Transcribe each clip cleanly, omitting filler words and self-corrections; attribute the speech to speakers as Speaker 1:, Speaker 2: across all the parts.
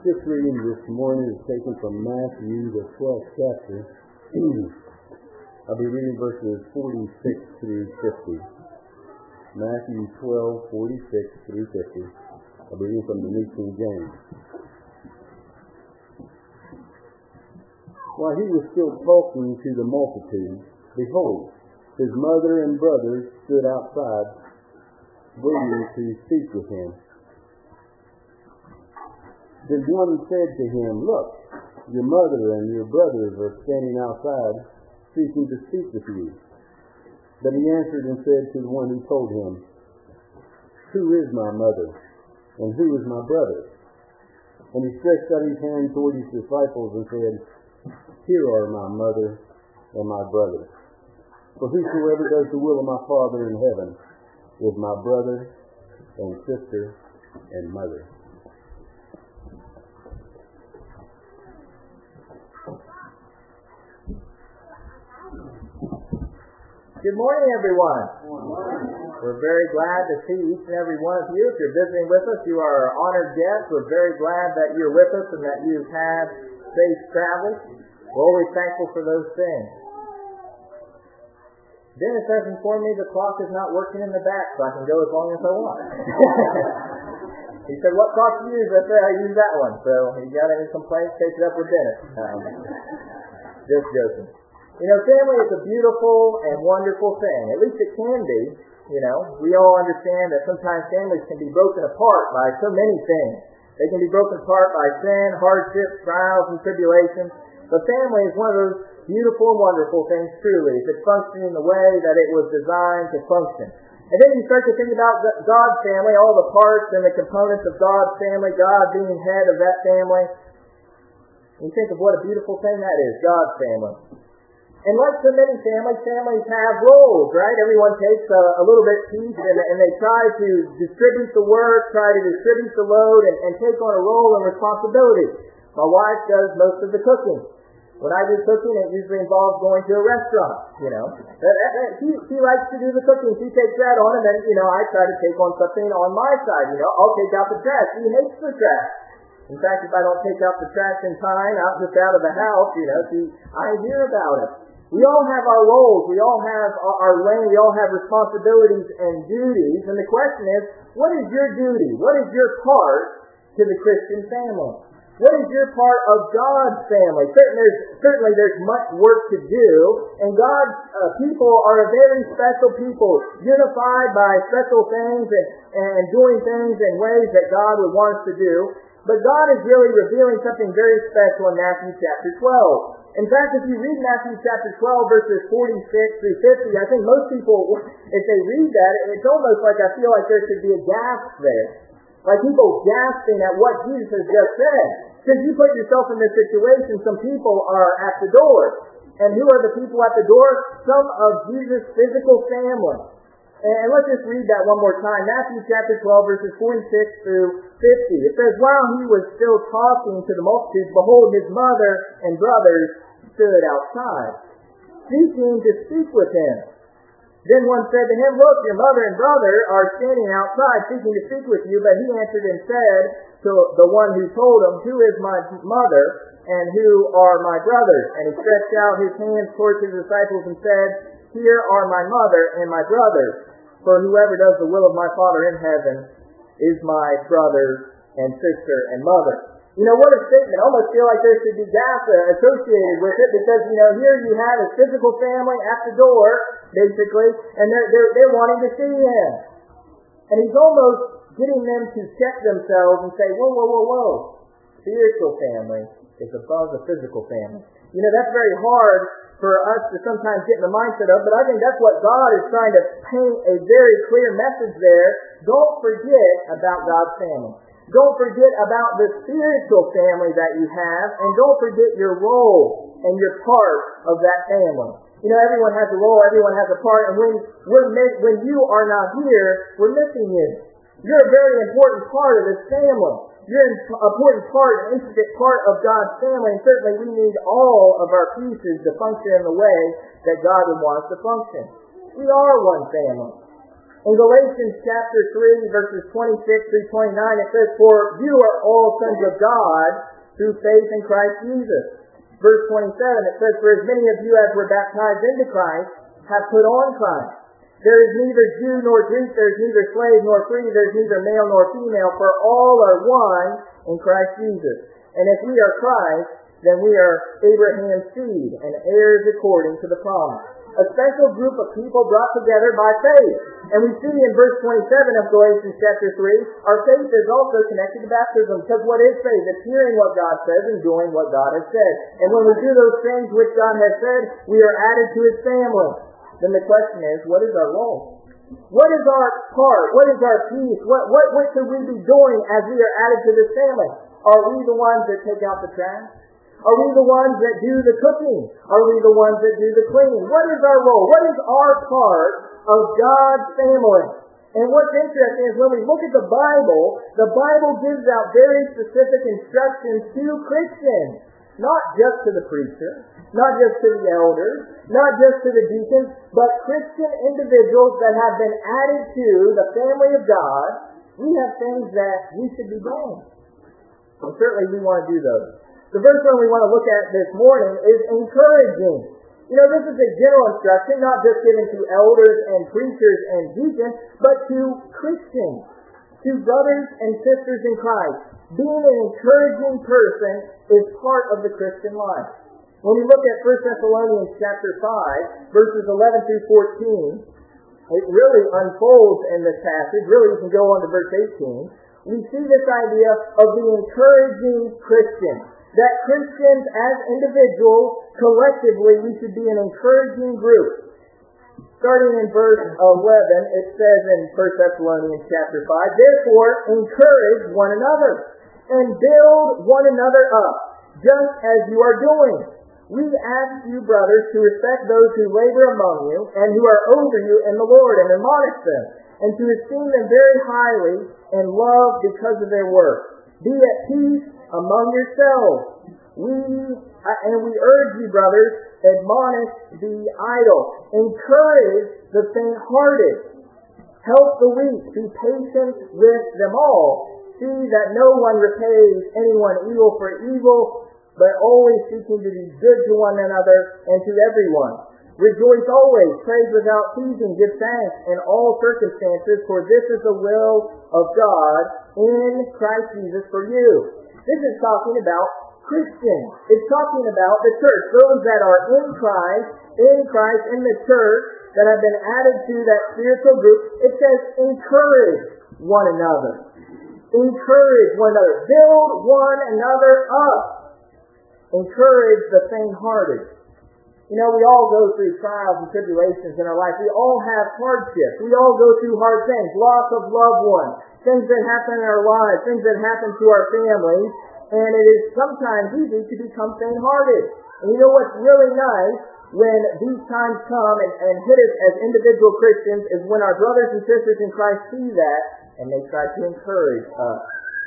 Speaker 1: scripture reading this morning is taken from Matthew, the 12th chapter. I'll be reading verses 46 through 50. Matthew 12, 46 through 50. I'll be reading from the New King James. While he was still talking to the multitude, behold, his mother and brothers stood outside, waiting to speak with him. Then one said to him, "Look, your mother and your brothers are standing outside, seeking to speak with you." But he answered and said to the one who told him, "Who is my mother, and who is my brother?" And he stretched out his hand toward his disciples and said, "Here are my mother and my brother. For whosoever does the will of my Father in heaven is my brother and sister and mother."
Speaker 2: Good morning, everyone. We're very glad to see each and every one of you. If you're visiting with us, you are our honored guests. We're very glad that you're with us and that you've had safe travels. We're always thankful for those things. Dennis has informed me the clock is not working in the back, so I can go as long as I want. He said, "What clock do you use?" I said, "I use that one." So if you got any complaints, take it up with Dennis. Just joking. You know, family is a beautiful and wonderful thing. At least it can be. You know, we all understand that sometimes families can be broken apart by so many things. They can be broken apart by sin, hardships, trials, and tribulations. But family is one of those beautiful and wonderful things, truly, if it's functioning the way that it was designed to function. And then you start to think about God's family, all the parts and the components of God's family, God being head of that family. And you think of what a beautiful thing that is, God's family. And like so many families have roles, right? Everyone takes a little bit piece and they try to distribute the work, try to distribute the load, and take on a role and responsibility. My wife does most of the cooking. When I do cooking, it usually involves going to a restaurant, you know. She likes to do the cooking. She takes that on, and then, you know, I try to take on something on my side. You know, I'll take out the trash. She hates the trash. In fact, if I don't take out the trash in time, out of the house, you know, I hear about it. We all have our roles. We all have our lane. We all have responsibilities and duties. And the question is, what is your duty? What is your part to the Christian family? What is your part of God's family? Certainly there's much work to do, and God's people are a very special people, unified by special things and doing things in ways that God would want us to do. But God is really revealing something very special in Matthew chapter 12. In fact, if you read Matthew chapter 12, verses 46 through 50, I think most people, if they read that, it's almost like I feel like there should be a gasp there. Like people gasping at what Jesus has just said. Because you put yourself in this situation, some people are at the door. And who are the people at the door? Some of Jesus' physical family. And let's just read that one more time. Matthew chapter 12, verses 46 through 50. It says, "While he was still talking to the multitudes, behold, his mother and brothers stood outside, seeking to speak with him. Then one said to him, 'Look, your mother and brother are standing outside, seeking to speak with you.' But he answered and said to the one who told him, 'Who is my mother, and who are my brothers?' And he stretched out his hands towards his disciples and said, 'Here are my mother and my brothers. For whoever does the will of my Father in heaven is my brother and sister and mother.'" You know, what a statement. I almost feel like there should be gasp associated with it because, you know, here you have a physical family at the door, basically, and they're wanting to see him. And he's almost getting them to check themselves and say, whoa. Spiritual family is above the physical family. You know, that's very hard for us to sometimes get in the mindset of, but I think that's what God is trying to paint a very clear message there. Don't forget about God's family. Don't forget about the spiritual family that you have, and don't forget your role and your part of that family. You know, everyone has a role, everyone has a part, and when you are not here, we're missing you. You're a very important part of this family. You're an important part, an intricate part of God's family, and certainly we need all of our pieces to function in the way that God would want us to function. We are one family. In Galatians chapter 3, verses 26 through 29, it says, "For you are all sons of God through faith in Christ Jesus." Verse 27, it says, "For as many of you as were baptized into Christ have put on Christ. There is neither Jew nor Greek, there is neither slave nor free, there is neither male nor female, for all are one in Christ Jesus. And if we are Christ, then we are Abraham's seed and heirs according to the promise." A special group of people brought together by faith. And we see in verse 27 of Galatians chapter 3, our faith is also connected to baptism. Because what is faith? It's hearing what God says and doing what God has said. And when we do those things which God has said, we are added to His family. Then the question is, what is our role? What is our part? What is our piece? What should we be doing as we are added to this family? Are we the ones that take out the trash? Are we the ones that do the cooking? Are we the ones that do the cleaning? What is our role? What is our part of God's family? And what's interesting is when we look at the Bible gives out very specific instructions to Christians. Not just to the preacher, not just to the elders, not just to the deacons, but Christian individuals that have been added to the family of God. We have things that we should be doing. And certainly we want to do those. The first one we want to look at this morning is encouraging. This is a general instruction, not just given to elders and preachers and deacons, but to Christians, to brothers and sisters in Christ. Being an encouraging person is part of the Christian life. When we look at 1 Thessalonians chapter 5, verses 11 through 14, it really unfolds in this passage. Really, you can go on to verse 18. We see this idea of the encouraging Christian. That Christians as individuals, collectively, we should be an encouraging group. Starting in verse 11, it says in 1 Thessalonians chapter 5, "Therefore encourage one another, and build one another up, just as you are doing. We ask you, brothers, to respect those who labor among you, and who are over you in the Lord, and admonish them, and to esteem them very highly, and love because of their work. Be at peace among yourselves. We urge you, brothers, admonish the idle, encourage the faint-hearted, help the weak, be patient with them all. See that no one repays anyone evil for evil, but always seeking to be good to one another and to everyone. Rejoice always, praise without ceasing, give thanks in all circumstances, for this is the will of God in Christ Jesus for you." This is talking about Christians. It's talking about the church, those that are in Christ, in the church, that have been added to that spiritual group. It says, encourage one another. Encourage one another. Build one another up. Encourage the faint-hearted. We all go through trials and tribulations in our life. We all have hardships. We all go through hard things. Loss of loved ones. Things that happen in our lives. Things that happen to our families. And it is sometimes easy to become faint-hearted. And you know what's really nice when these times come and hit us as individual Christians is when our brothers and sisters in Christ see that and they try to encourage us.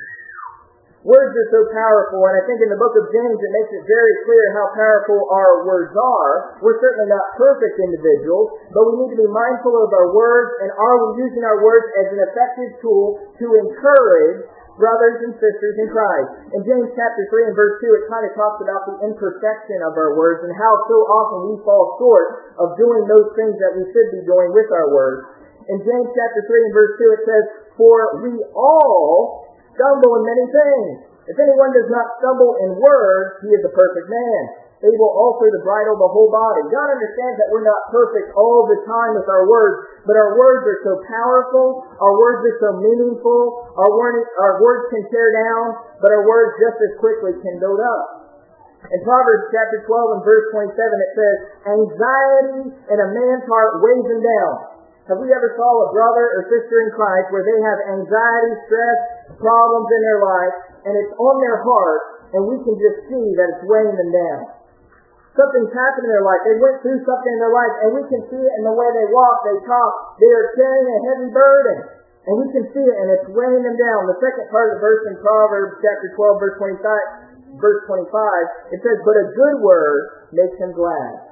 Speaker 2: Words are so powerful, and I think in the book of James it makes it very clear how powerful our words are. We're certainly not perfect individuals, but we need to be mindful of our words, and are we using our words as an effective tool to encourage brothers and sisters in Christ? In James chapter 3 and verse 2, it kind of talks about the imperfection of our words and how so often we fall short of doing those things that we should be doing with our words. In James chapter 3 and verse 2, it says, "For we all stumble in many things. If anyone does not stumble in words, he is a perfect man, able also to bridle the whole body." God understands that we're not perfect all the time with our words, but our words are so powerful, our words are so meaningful, our words can tear down, but our words just as quickly can build up. In Proverbs chapter 12 and verse 27 it says, "Anxiety in a man's heart weighs him down." Have we ever saw a brother or sister in Christ where they have anxiety, stress, problems in their life, and it's on their heart, and we can just see that it's weighing them down? Something's happened in their life. They went through something in their life, and we can see it in the way they walk, they talk. They are carrying a heavy burden, and we can see it, and it's weighing them down. The second part of the verse in Proverbs chapter 12, verse 25, it says, "But a good word makes him glad."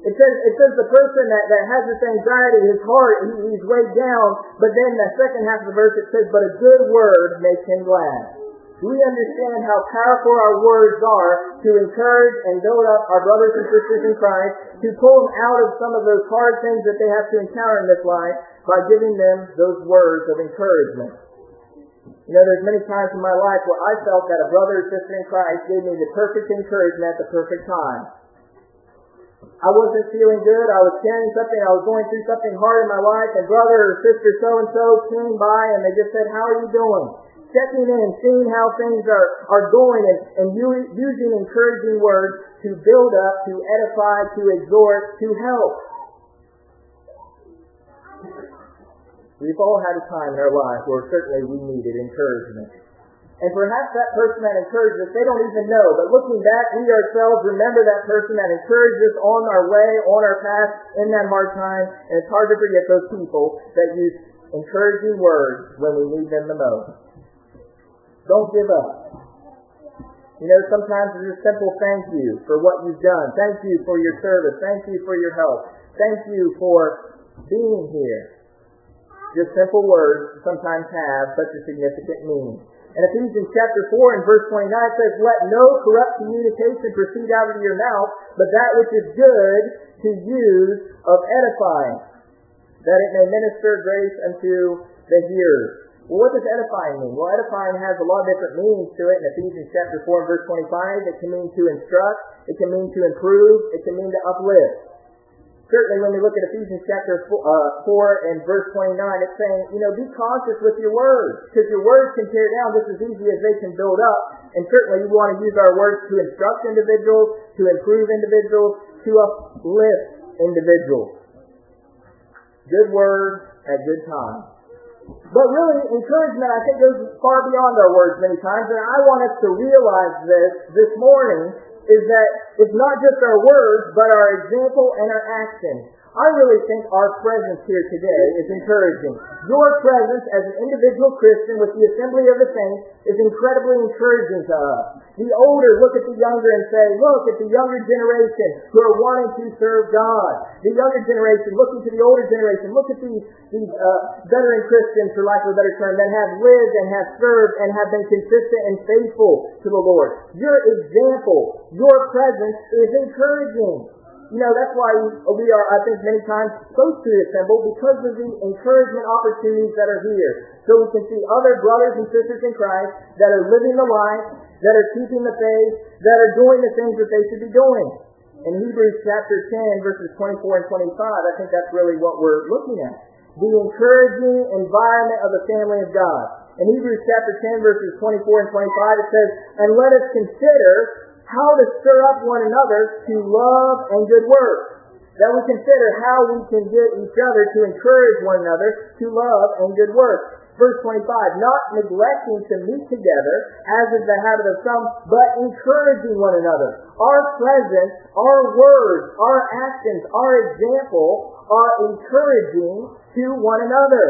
Speaker 2: It says the person that has this anxiety, his heart, he's weighed down, but then the second half of the verse it says, but a good word makes him glad. Do we understand how powerful our words are to encourage and build up our brothers and sisters in Christ, to pull them out of some of those hard things that they have to encounter in this life by giving them those words of encouragement? You know, there's many times in my life where I felt that a brother or sister in Christ gave me the perfect encouragement at the perfect time. I wasn't feeling good, I was carrying something, I was going through something hard in my life, and brother or sister so-and-so came by and they just said, how are you doing? Checking in, seeing how things are going, and using encouraging words to build up, to edify, to exhort, to help. We've all had a time in our life where certainly we needed encouragement. And perhaps that person that encouraged us, they don't even know. But looking back, we ourselves remember that person that encouraged us on our way, on our path, in that hard time. And it's hard to forget those people that use encouraging words when we need them the most. Don't give up. You know, sometimes it's a simple thank you for what you've done. Thank you for your service. Thank you for your help. Thank you for being here. Just simple words sometimes have such a significant meaning. In Ephesians chapter 4 and verse 29 it says, let no corrupt communication proceed out of your mouth, but that which is good to use of edifying, that it may minister grace unto the hearers. Well, what does edifying mean? Well, edifying has a lot of different meanings to it. In Ephesians chapter 4 and verse 25, it can mean to instruct, it can mean to improve, it can mean to uplift. Certainly when we look at Ephesians chapter 4 and verse 29, it's saying, you know, be cautious with your words, because your words can tear down just as easy as they can build up. And certainly you want to use our words to instruct individuals, to improve individuals, to uplift individuals. Good words at good times. But really, encouragement, I think, goes far beyond our words many times. And I want us to realize this morning, is that it's not just our words, but our example and our action. I really think our presence here today is encouraging. Your presence as an individual Christian with the assembly of the saints is incredibly encouraging to us. The older look at the younger and say, look at the younger generation who are wanting to serve God. The younger generation looking to the older generation. Look at these veteran Christians, for lack of a better term, that have lived and have served and have been consistent and faithful to the Lord. Your example, your presence is encouraging. You know, that's why we are, I think, many times supposed to assemble, because of the encouragement opportunities that are here. So we can see other brothers and sisters in Christ that are living the life, that are keeping the faith, that are doing the things that they should be doing. In Hebrews chapter 10, verses 24 and 25, I think that's really what we're looking at. The encouraging environment of the family of God. In Hebrews chapter 10, verses 24 and 25, it says, and let us consider how to stir up one another to love and good works. That we consider how we can get each other to encourage one another to love and good works. Verse 25, not neglecting to meet together, as is the habit of some, but encouraging one another. Our presence, our words, our actions, our example are encouraging to one another.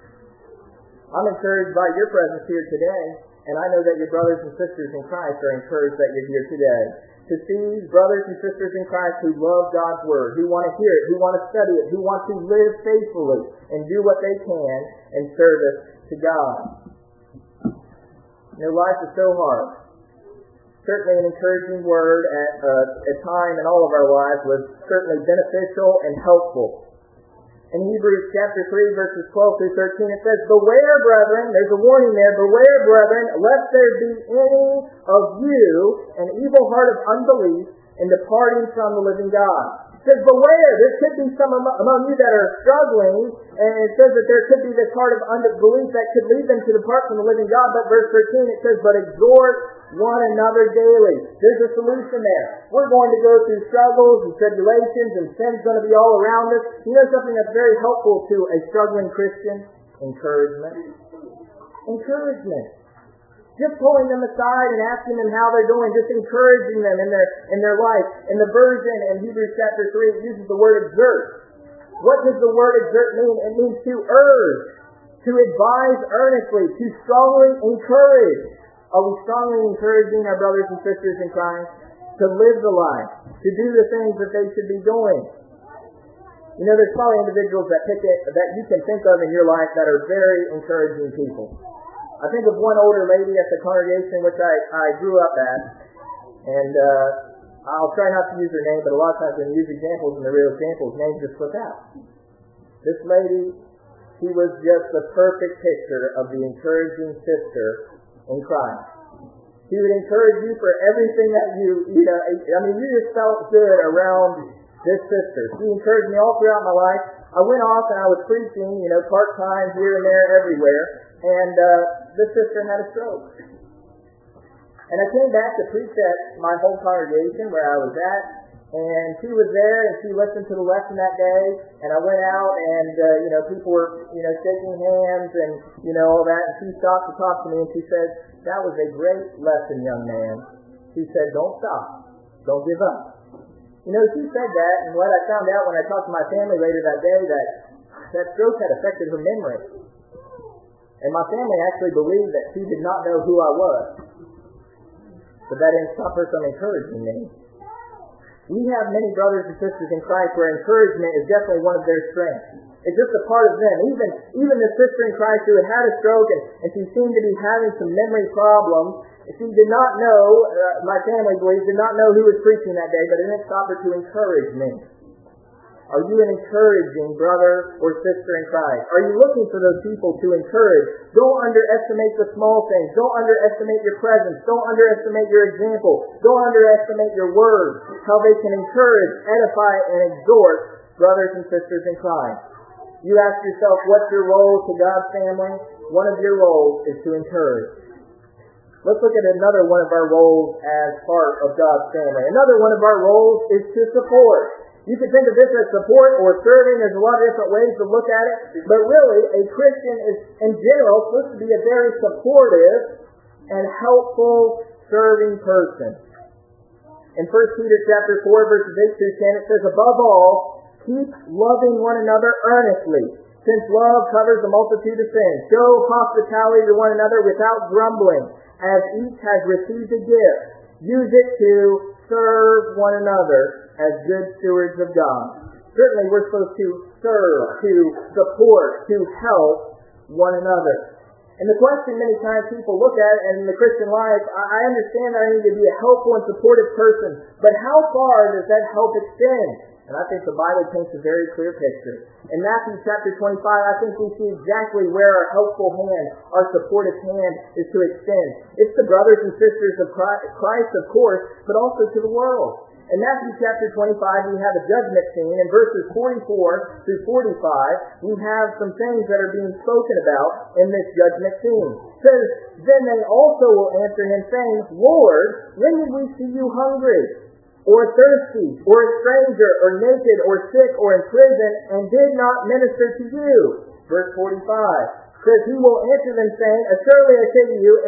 Speaker 2: I'm encouraged by your presence here today. And I know that your brothers and sisters in Christ are encouraged that you're here today. To see brothers and sisters in Christ who love God's Word, who want to hear it, who want to study it, who want to live faithfully and do what they can in service to God. You know, life is so hard. Certainly an encouraging word at a time in all of our lives was certainly beneficial and helpful. In Hebrews chapter 3, verses 12 through 13, it says, beware, brethren, there's a warning there, beware, brethren, lest there be any of you an evil heart of unbelief in departing from the living God. It says, beware, there could be some among you that are struggling, and it says that there could be this heart of unbelief that could lead them to depart from the living God. But verse 13, it says, but exhort one another daily. There's a solution there. We're going to go through struggles and tribulations, and sin's going to be all around us. You know something that's very helpful to a struggling Christian? Encouragement. Encouragement. Just pulling them aside and asking them how they're doing, just encouraging them in their life. In the version in Hebrews chapter 3, it uses the word exert. What does the word exert mean? It means to urge, to advise earnestly, to strongly encourage. Are we strongly encouraging our brothers and sisters in Christ? to live the life, to do the things that they should be doing. You know, there's probably individuals that you can think of in your life that are very encouraging people. I think of one older lady at the congregation which I grew up at, and I'll try not to use her name, but a lot of times when you use examples and the real examples, names just slip out. This lady, she was just the perfect picture of the encouraging sister in Christ. She would encourage you for everything that you know, I mean, you just felt good around this sister. She encouraged me all throughout my life. I went off and I was preaching, you know, part-time here and there, everywhere, and this sister had a stroke. And I came back to preach at my home congregation where I was at, and she was there and she listened to the lesson that day, and I went out and, you know, people were, you know, shaking hands and, you know, all that, and she stopped to talk to me and she said, "That was a great lesson, young man." She said, "Don't stop. Don't give up." You know, she said that, and what I found out when I talked to my family later that day, that stroke had affected her memory. And my family actually believed that she did not know who I was. But that didn't stop her from encouraging me. We have many brothers and sisters in Christ where encouragement is definitely one of their strengths. It's just a part of them. Even the sister in Christ who had a stroke and she seemed to be having some memory problems, she did not know, my family believes, did not know who was preaching that day, but it didn't stop her to encourage me. Are you an encouraging brother or sister in Christ? Are you looking for those people to encourage? Don't underestimate the small things. Don't underestimate your presence. Don't underestimate your example. Don't underestimate your words, how they can encourage, edify, and exhort brothers and sisters in Christ. You ask yourself, what's your role to God's family? One of your roles is to encourage. Let's look at another one of our roles as part of God's family. Another one of our roles is to support. You can think of this as support or serving. There's a lot of different ways to look at it. But really, a Christian is, in general, supposed to be a very supportive and helpful, serving person. In 1 Peter chapter 4, verses 8 through 10, it says, "Above all, keep loving one another earnestly, since love covers a multitude of sins. Show hospitality to one another without grumbling, as each has received a gift. Use it to serve one another as good stewards of God." Certainly we're supposed to serve, to support, to help one another. And the question many times people look at in the Christian life, I understand I need to be a helpful and supportive person, but how far does that help extend? And I think the Bible paints a very clear picture. In Matthew chapter 25, I think we see exactly where our helpful hand, our supportive hand is to extend. It's the brothers and sisters of Christ, of course, but also to the world. In Matthew chapter 25, we have a judgment scene. In verses 44 through 45, we have some things that are being spoken about in this judgment scene. It says, "Then they also will answer him, saying, Lord, when did we see you hungry, or thirsty, or a stranger, or naked, or sick, or in prison, and did not minister to you?" Verse 45 says, "He will answer them, saying, Assuredly I say to you,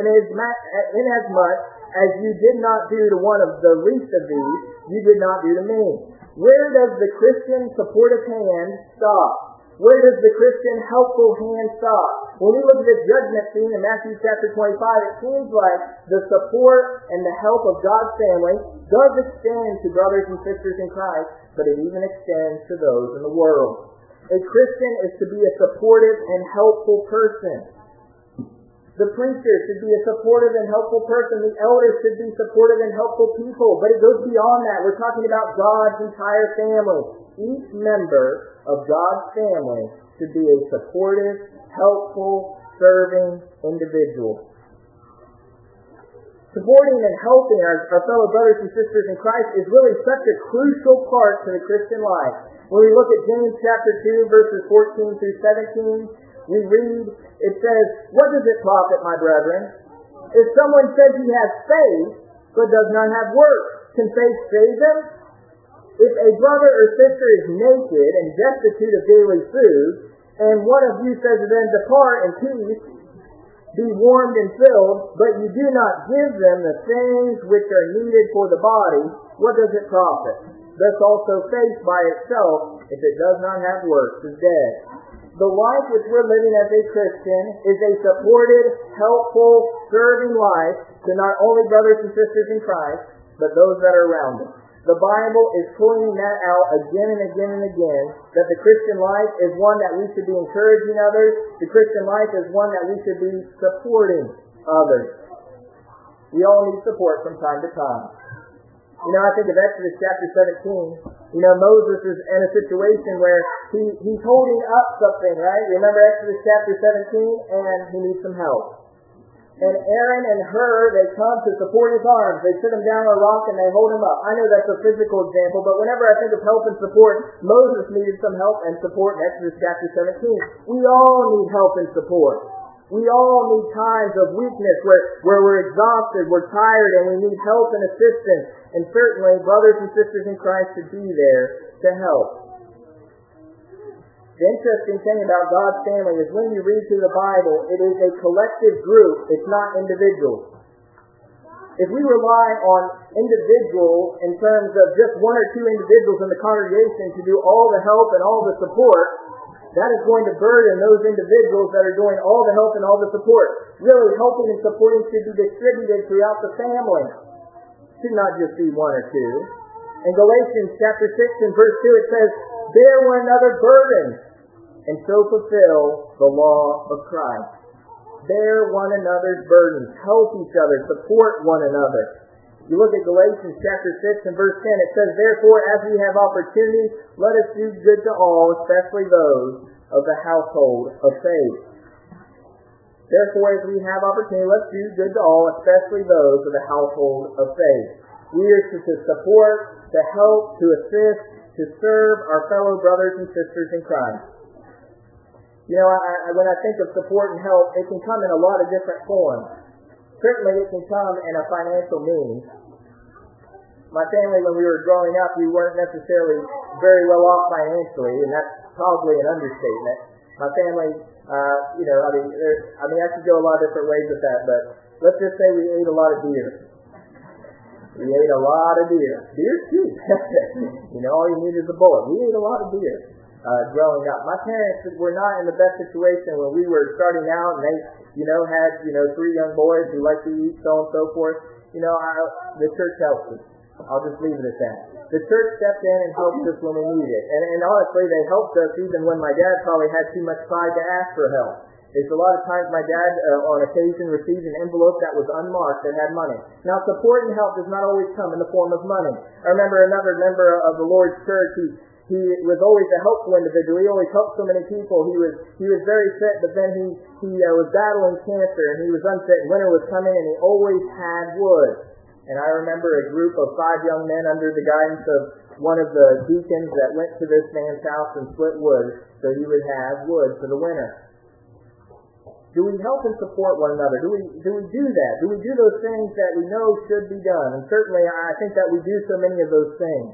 Speaker 2: inasmuch as you did not do to one of the least of these, you did not do to me." Where does the Christian supportive hand stop? Where does the Christian helpful hand stop? When we look at this judgment scene in Matthew chapter 25, it seems like the support and the help of God's family does extend to brothers and sisters in Christ, but it even extends to those in the world. A Christian is to be a supportive and helpful person. The preacher should be a supportive and helpful person. The elders should be supportive and helpful people. But it goes beyond that. We're talking about God's entire family. Each member of God's family should be a supportive, helpful, serving individual. Supporting and helping our fellow brothers and sisters in Christ is really such a crucial part to the Christian life. When we look at James chapter 2, verses 14 through 17, we read, it says, "What does it profit, my brethren, if someone says he has faith, but does not have works? Can faith save them? If a brother or sister is naked and destitute of daily food, and one of you says to them, Depart in peace, be warmed and filled, but you do not give them the things which are needed for the body, what does it profit? Thus also faith by itself, if it does not have works, is dead." The life which we're living as a Christian is a supported, helpful, serving life to not only brothers and sisters in Christ, but those that are around us. The Bible is pointing that out again and again and again, that the Christian life is one that we should be encouraging others. The Christian life is one that we should be supporting others. We all need support from time to time. I think of Exodus chapter 17. Moses is in a situation where he's holding up something, right? Remember Exodus chapter 17? And he needs some help. And Aaron and Hur, they come to support his arms. They sit him down on a rock and they hold him up. I know that's a physical example, but whenever I think of help and support, Moses needed some help and support in Exodus chapter 17. We all need help and support. We all need times of weakness where we're exhausted, we're tired, and we need help and assistance. And certainly, brothers and sisters in Christ should be there to help. The interesting thing about God's family is when you read through the Bible, it is a collective group. It's not individuals. If we rely on individuals in terms of just one or two individuals in the congregation to do all the help and all the support, that is going to burden those individuals that are doing all the help and all the support. Really, helping and supporting should be distributed throughout the family. It should not just be one or two. In Galatians chapter 6 and verse 2 it says, "Bear one another burdens, and so fulfill the law of Christ." Bear one another's burdens. Help each other. Support one another. You look at Galatians chapter 6 and verse 10. It says, "Therefore, as we have opportunity, let us do good to all, especially those of the household of faith." Therefore, as we have opportunity, let's do good to all, especially those of the household of faith. We are to support, to help, to assist, to serve our fellow brothers and sisters in Christ. When I think of support and help, it can come in a lot of different forms. Certainly it can come in a financial means. My family, when we were growing up, we weren't necessarily very well off financially, and that's probably an understatement. My family, I could go a lot of different ways with that, but let's just say we ate a lot of deer. We ate a lot of deer. Deer's cheap. All you need is a bullet. We ate a lot of deer growing up. My parents were not in the best situation when we were starting out, and they, had, 3 young boys who liked to eat, so on and so forth. The church helped us. I'll just leave it at that. The church stepped in and helped us when we needed it. And honestly, they helped us even when my dad probably had too much pride to ask for help. There's a lot of times my dad, on occasion, received an envelope that was unmarked that had money. Now, support and help does not always come in the form of money. I remember another member of the Lord's church he was always a helpful individual. He always helped so many people. He was very fit, but then he was battling cancer, and he was unfit, and winter was coming, and he always had wood. And I remember a group of 5 young men under the guidance of one of the deacons that went to this man's house and split wood so he would have wood for the winter. Do we help and support one another? Do we do that? Do we do those things that we know should be done? And certainly I think that we do so many of those things.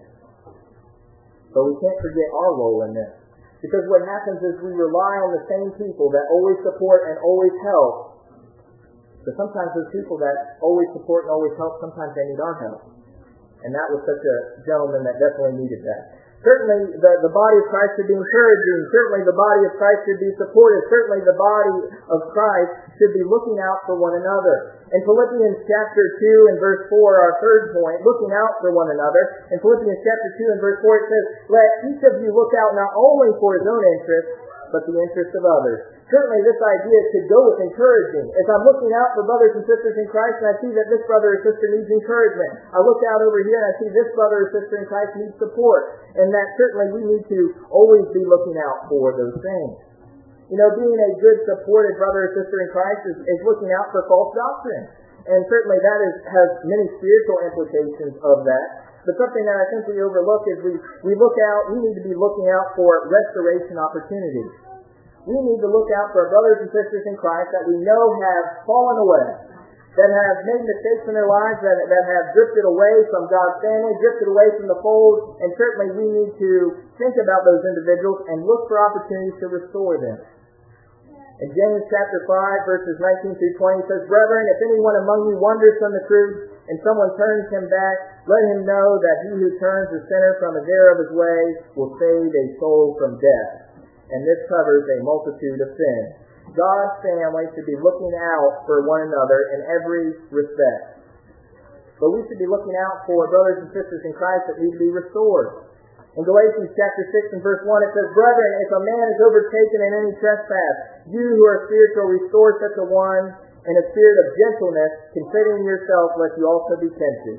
Speaker 2: But we can't forget our role in this. Because what happens is we rely on the same people that always support and always help. But sometimes those people that always support and always help, sometimes they need our help. And that was such a gentleman that definitely needed that. Certainly the body of Christ should be encouraging. Certainly the body of Christ should be supportive. Certainly the body of Christ should be looking out for one another. In Philippians chapter 2 and verse 4, our third point, looking out for one another. In Philippians chapter 2 and verse 4 it says, "Let each of you look out not only for his own interest, but the interest of others." Certainly this idea could go with encouraging. As I'm looking out for brothers and sisters in Christ and I see that this brother or sister needs encouragement, I look out over here and I see this brother or sister in Christ needs support. And that certainly we need to always be looking out for those things. Being a good supported brother or sister in Christ is looking out for false doctrine. And certainly that has many spiritual implications of that. But something that I think we overlook is we need to be looking out for restoration opportunities. We need to look out for our brothers and sisters in Christ that we know have fallen away, that have made mistakes in their lives, that have drifted away from God's family, drifted away from the fold, and certainly we need to think about those individuals and look for opportunities to restore them. In James chapter 5, verses 19 through 20, it says, "Brethren, if anyone among you wanders from the truth, and someone turns him back, let him know that he who turns the sinner from his error of his way will save a soul from death. And this covers a multitude of sins." God's family should be looking out for one another in every respect. but we should be looking out for brothers and sisters in Christ that need to be restored. In Galatians chapter 6 and verse 1, it says, "Brethren, if a man is overtaken in any trespass, you who are spiritual, restore such a one in a spirit of gentleness, considering yourself, lest you also be tempted."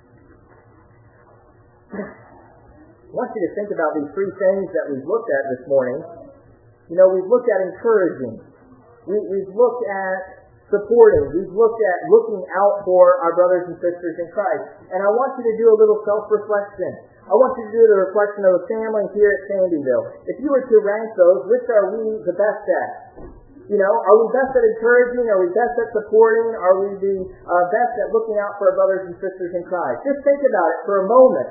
Speaker 2: I want you to think about these three things that we've looked at this morning. We've looked at encouraging. We've looked at supporting. We've looked at looking out for our brothers and sisters in Christ. And I want you to do a little self-reflection. I want you to do the reflection of a family here at Sandyville. If you were to rank those, which are we the best at? Are we best at encouraging? Are we best at supporting? Are we the best at looking out for our brothers and sisters in Christ? Just think about it for a moment.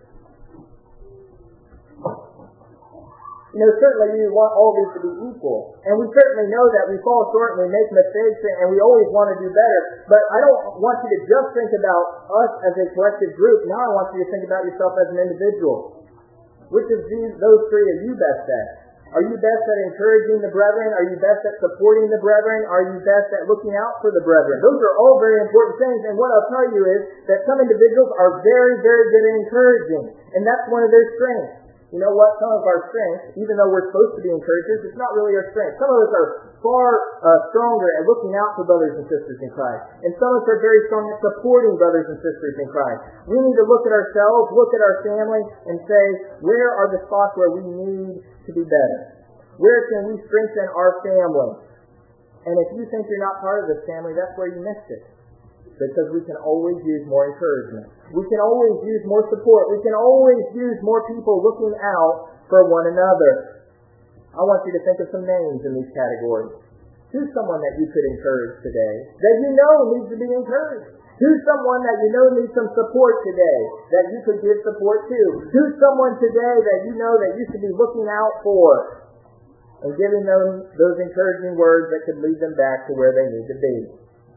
Speaker 2: Certainly we want all these to be equal. And we certainly know that we fall short and we make mistakes and we always want to do better. But I don't want you to just think about us as a collective group. Now I want you to think about yourself as an individual. Which of those three are you best at? Are you best at encouraging the brethren? Are you best at supporting the brethren? Are you best at looking out for the brethren? Those are all very important things. And what I'll tell you is that some individuals are very, very good at encouraging. And that's one of their strengths. You know what? Some of our strengths, even though we're supposed to be encouragers, it's not really our strength. Some of us are far stronger at looking out for brothers and sisters in Christ. And some of us are very strong at supporting brothers and sisters in Christ. We need to look at ourselves, look at our family, and say, where are the spots where we need to be better? Where can we strengthen our family? And if you think you're not part of this family, that's where you missed it. Because we can always use more encouragement. We can always use more support. We can always use more people looking out for one another. I want you to think of some names in these categories. Who's someone that you could encourage today, that you know needs to be encouraged? Who's someone that you know needs some support today, that you could give support to? Who's someone today that you know that you should be looking out for and giving them those encouraging words that could lead them back to where they need to be?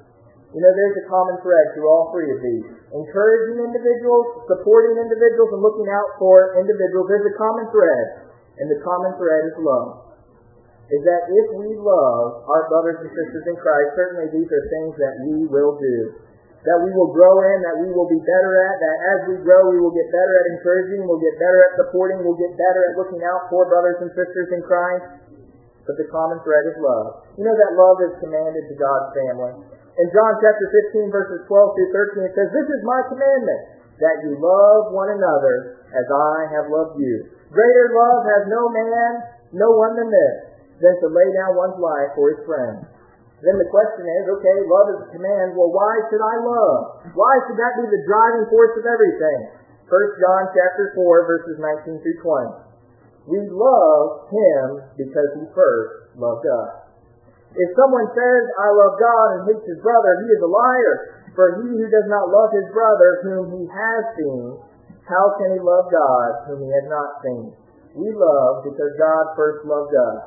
Speaker 2: There's a common thread through all three of these. Encouraging individuals, supporting individuals, and looking out for individuals. There's a common thread, and the common thread is love. Is that if we love our brothers and sisters in Christ, certainly these are things that we will do. That we will grow in, that we will be better at, that as we grow we will get better at encouraging, we'll get better at supporting, we'll get better at looking out for brothers and sisters in Christ. But the common thread is love. That love is commanded to God's family. In John chapter 15, verses 12 through 13, it says, "This is my commandment, that you love one another as I have loved you. Greater love has no one than this, than to lay down one's life for his friends." Then the question is, okay, love is a command. Well, why should I love? Why should that be the driving force of everything? 1 John chapter 4, verses 19 through 20. We love him because he first loved us. If someone says, "I love God," and hates his brother, he is a liar. For he who does not love his brother whom he has seen, how can he love God whom he has not seen? We love because God first loved us.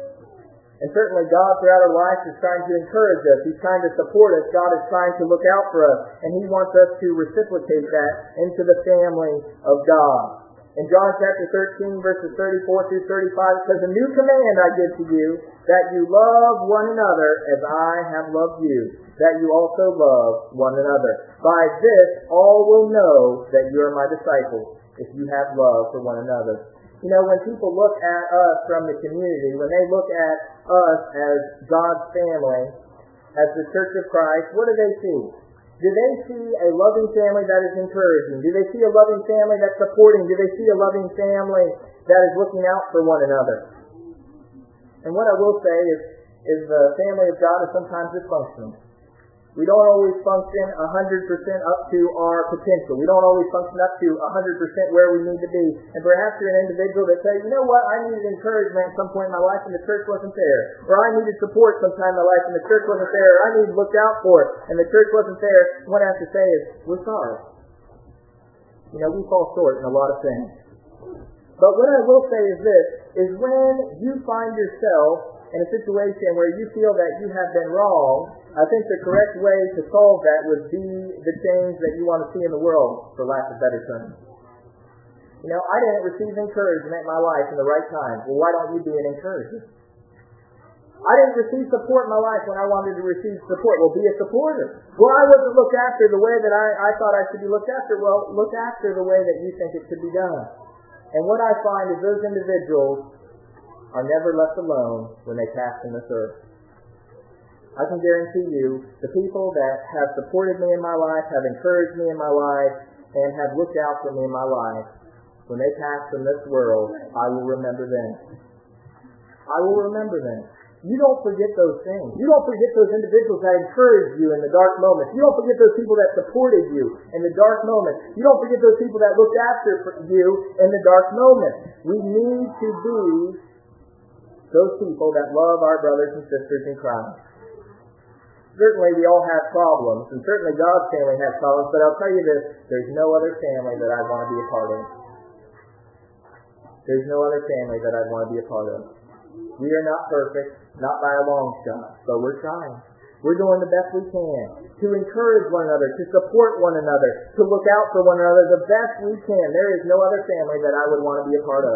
Speaker 2: And certainly God throughout our lives is trying to encourage us. He's trying to support us. God is trying to look out for us. And he wants us to reciprocate that into the family of God. In John chapter 13, verses 34 through 35, it says, "A new command I give to you, that you love one another as I have loved you, that you also love one another. By this all will know that you are my disciples, if you have love for one another." When people look at us from the community, when they look at us as God's family, as the Church of Christ, what do they see? Do they see a loving family that is encouraging? Do they see a loving family that's supporting? Do they see a loving family that is looking out for one another? And what I will say is the family of God is sometimes dysfunctional. We don't always function 100% up to our potential. We don't always function up to 100% where we need to be. And perhaps you're an individual that says, "You know what, I needed encouragement at some point in my life and the church wasn't there." Or "I needed support sometime in my life and the church wasn't there." Or "I needed looked out for and the church wasn't there." What I have to say is, we're sorry. We fall short in a lot of things. But what I will say is this, is when you find yourself in a situation where you feel that you have been wrong, I think the correct way to solve that would be the change that you want to see in the world, for lack of better terms. I didn't receive encouragement in my life in the right time. Well, why don't you be an encourager? I didn't receive support in my life when I wanted to receive support. Well, be a supporter. Well, I wasn't looked after the way that I thought I should be looked after. Well, look after the way that you think it should be done. And what I find is those individuals are never left alone when they pass from this earth. I can guarantee you, the people that have supported me in my life, have encouraged me in my life, and have looked out for me in my life, when they pass from this world, I will remember them. I will remember them. You don't forget those things. You don't forget those individuals that encouraged you in the dark moments. You don't forget those people that supported you in the dark moments. You don't forget those people that looked after you in the dark moments. We need to be those people that love our brothers and sisters in Christ. Certainly we all have problems, and certainly God's family has problems, but I'll tell you this, there's no other family that I'd want to be a part of. There's no other family that I'd want to be a part of. We are not perfect, not by a long shot, but we're trying. We're doing the best we can to encourage one another, to support one another, to look out for one another the best we can. There is no other family that I would want to be a part of.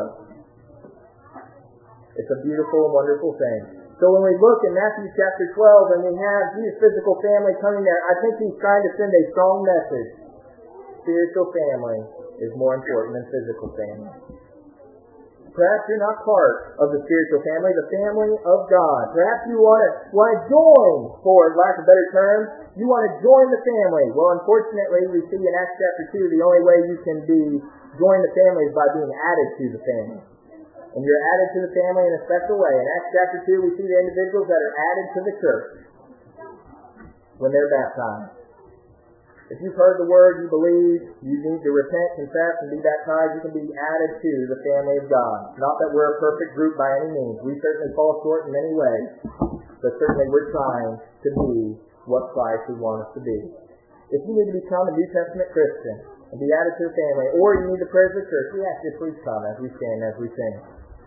Speaker 2: It's a beautiful and wonderful thing. So when we look in Matthew chapter 12 and we have Jesus' physical family coming there, I think he's trying to send a strong message. Spiritual family is more important than physical family. Perhaps you're not part of the spiritual family, the family of God. Perhaps you want to join, for lack of better terms, you want to join the family. Well, unfortunately, we see in Acts chapter 2, the only way you can join the family is by being added to the family. And you're added to the family in a special way. In Acts chapter 2, we see the individuals that are added to the church when they're baptized. If you've heard the word, you believe, you need to repent, confess, and be baptized, you can be added to the family of God. Not that we're a perfect group by any means. We certainly fall short in many ways. But certainly we're trying to be what Christ would want us to be. If you need to become a New Testament Christian and be added to the family, or you need the prayers of the church, we ask you to please come as we stand, as we sing.